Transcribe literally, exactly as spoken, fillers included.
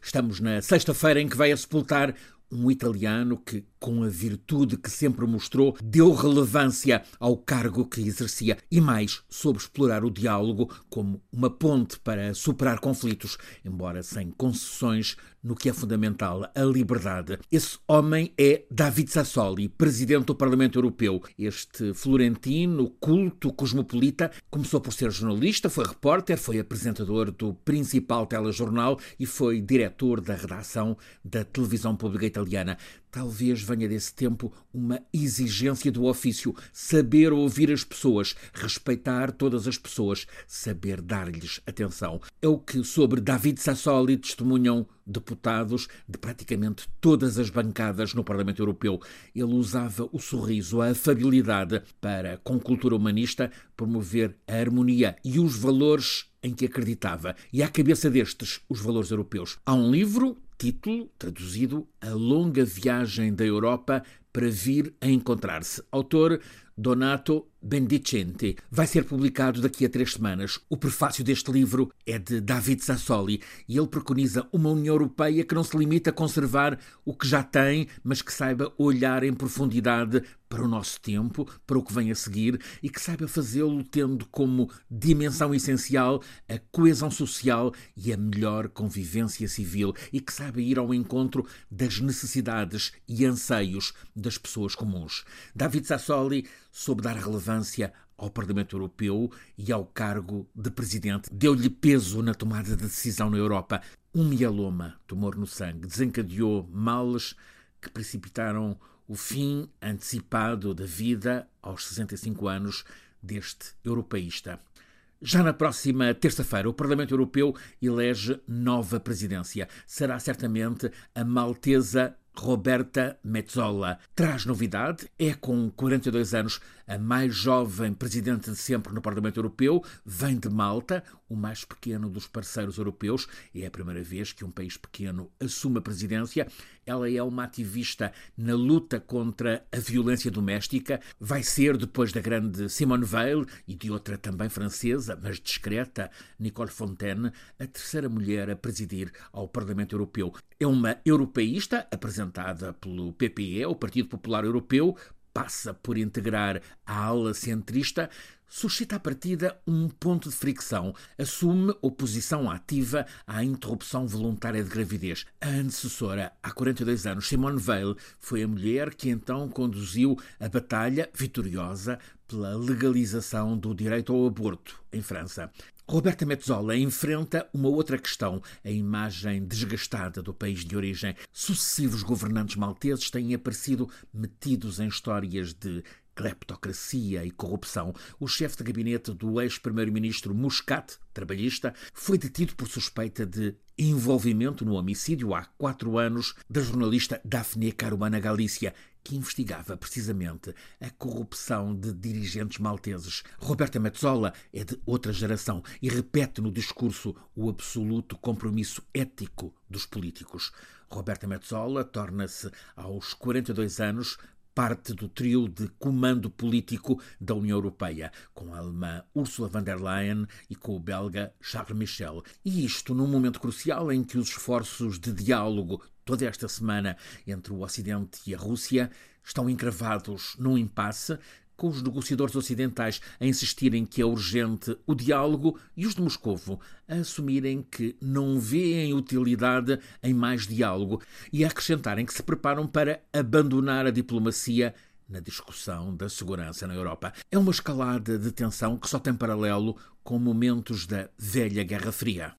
Estamos na sexta-feira em que vai a sepultar um italiano que, com a virtude que sempre mostrou, deu relevância ao cargo que exercia e mais soube explorar o diálogo como uma ponte para superar conflitos, embora sem concessões no que é fundamental, a liberdade. Esse homem é David Sassoli, presidente do Parlamento Europeu. Este florentino, culto, cosmopolita, começou por ser jornalista, foi repórter, foi apresentador do principal telejornal e foi diretor da redação da televisão pública italiana. Talvez venha desse tempo uma exigência do ofício, saber ouvir as pessoas, respeitar todas as pessoas, saber dar-lhes atenção. É o que sobre David Sassoli testemunham deputados de praticamente todas as bancadas no Parlamento Europeu. Ele usava o sorriso, a afabilidade para, com cultura humanista, promover a harmonia e os valores em que acreditava. E à cabeça destes, os valores europeus. Há um livro, título, traduzido, A Longa Viagem da Europa para Vir a Encontrar-se. Autor Donato Bendicenti. Vai ser publicado daqui a três semanas. O prefácio deste livro é de David Sassoli e ele preconiza uma União Europeia que não se limita a conservar o que já tem, mas que saiba olhar em profundidade para o nosso tempo, para o que vem a seguir e que saiba fazê-lo tendo como dimensão essencial a coesão social e a melhor convivência civil e que saiba ir ao encontro das necessidades e anseios das pessoas comuns. David Sassoli soube dar relevância ao Parlamento Europeu e ao cargo de presidente. Deu-lhe peso na tomada de decisão na Europa. Um mieloma, tumor no sangue, desencadeou males que precipitaram o fim antecipado da vida aos sessenta e cinco anos deste europeísta. Já na próxima terça-feira, o Parlamento Europeu elege nova presidência. Será certamente a maltesa Roberta Metsola. Traz novidade, é com quarenta e dois anos a mais jovem presidente de sempre no Parlamento Europeu, vem de Malta, o mais pequeno dos parceiros europeus. É a primeira vez que um país pequeno assume a presidência. Ela é uma ativista na luta contra a violência doméstica. Vai ser, depois da grande Simone Veil e de outra também francesa, mas discreta, Nicole Fontaine, a terceira mulher a presidir ao Parlamento Europeu. É uma europeísta, apresentada pelo P P E, o Partido Popular Europeu, passa por integrar a ala centrista, suscita à partida um ponto de fricção. Assume oposição ativa à interrupção voluntária de gravidez. A antecessora, há quarenta e dois anos, Simone Veil, foi a mulher que então conduziu a batalha vitoriosa pela legalização do direito ao aborto em França. Roberta Metsola enfrenta uma outra questão, a imagem desgastada do país de origem. Sucessivos governantes malteses têm aparecido metidos em histórias de cleptocracia e corrupção. O chefe de gabinete do ex-primeiro-ministro Muscat, trabalhista, foi detido por suspeita de envolvimento no homicídio há quatro anos da jornalista Daphne Caruana Galizia, que investigava precisamente a corrupção de dirigentes malteses. Roberta Metsola é de outra geração e repete no discurso o absoluto compromisso ético dos políticos. Roberta Metsola torna-se, aos quarenta e dois anos, parte do trio de comando político da União Europeia, com a alemã Ursula von der Leyen e com o belga Charles Michel. E isto num momento crucial em que os esforços de diálogo toda esta semana entre o Ocidente e a Rússia estão encravados num impasse, com os negociadores ocidentais a insistirem que é urgente o diálogo e os de Moscovo a assumirem que não veem utilidade em mais diálogo e a acrescentarem que se preparam para abandonar a diplomacia na discussão da segurança na Europa. É uma escalada de tensão que só tem paralelo com momentos da velha Guerra Fria.